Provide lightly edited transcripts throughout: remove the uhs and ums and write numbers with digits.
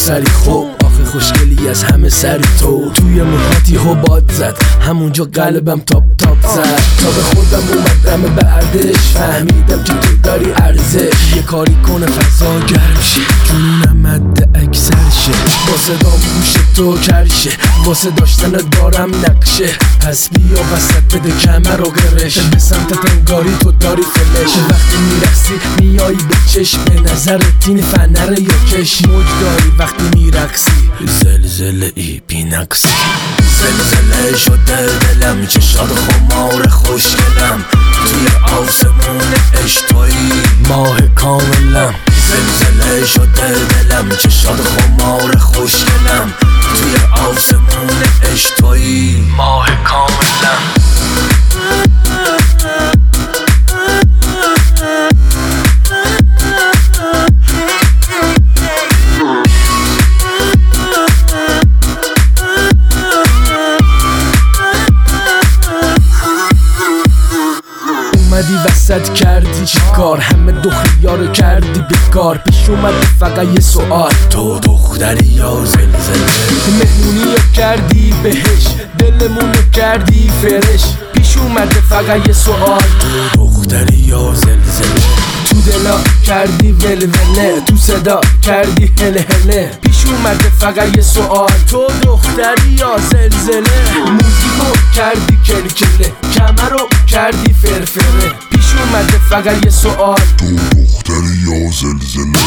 سری خوب آخه خوشگلی از همه سری توی موهاتی باد زد همونجا قلبم تاپ زد تا به خودم اومدم بعدش فهمیدم که تو داری ارزش یه کاری کنه فضا گرم شه جنونم مد اکثرشه با صدا گوش تو کرشه واسه داشتن دارم نقشه پس بیا وسط بده کمر و گرش به سمتت انگاری تو داری فلش وقتی میرقصی میایی به چشم به نظرت این فنر یا کش موج داری وقتی میرقصی زلزله ای بی نقصی زلزله شده دلم چشات خمار خوشگلم توی آسمون عشقایی ماه کاملم زلزله شده دلم چشات خمار خوشگلم توی آسمون عشقایی ماه کاملم اومدی وسط کردی چی کار همه دختیارو کردی بیکار پیش اومدی فقط یه سوال تو دختری یا زلزله مهمونی رو کردی بهش دلمونو کردی فرش پیش اومده فقط یه سوال تو دختری یا زلزله تو دلا کردی ولوله تو صدا کردی هله هله پیش اومده فقط یه سوال تو دختری یا زلزله موزیکو کردی کلکله کمرو کردی فرفره پیش اومده فقط یه سوال تو دختری یا زلزله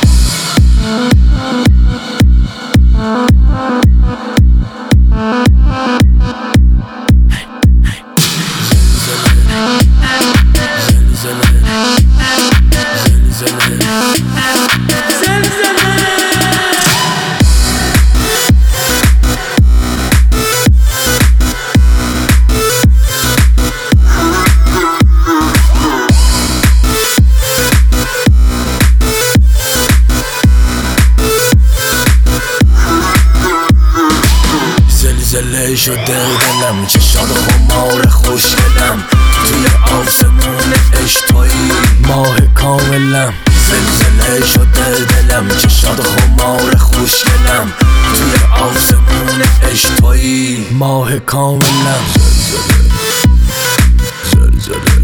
زلزله شده دلم چشات خمار خوشگلم توی آسمون عشقایی ماه کاملم زلزله شده دلم چشات خمار خوشگلم توی آسمون عشقایی ماه کاملم زلزله